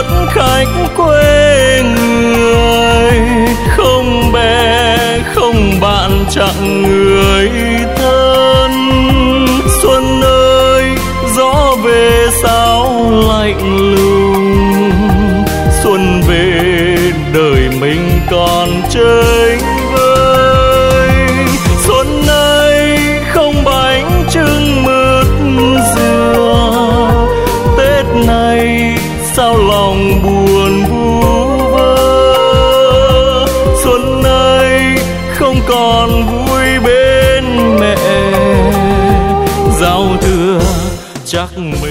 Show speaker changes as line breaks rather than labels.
đất khách quê người, không bè không bạn chẳng người thân. Xuân ơi gió về sao lạnh lùng, xuân về đời mình còn chơi vơi. Xuân ơi không bánh trưng mứt dừa, Tết này sao lòng buồn vu vơ. Xuân ơi không còn vui bên mẹ, giao thừa chắc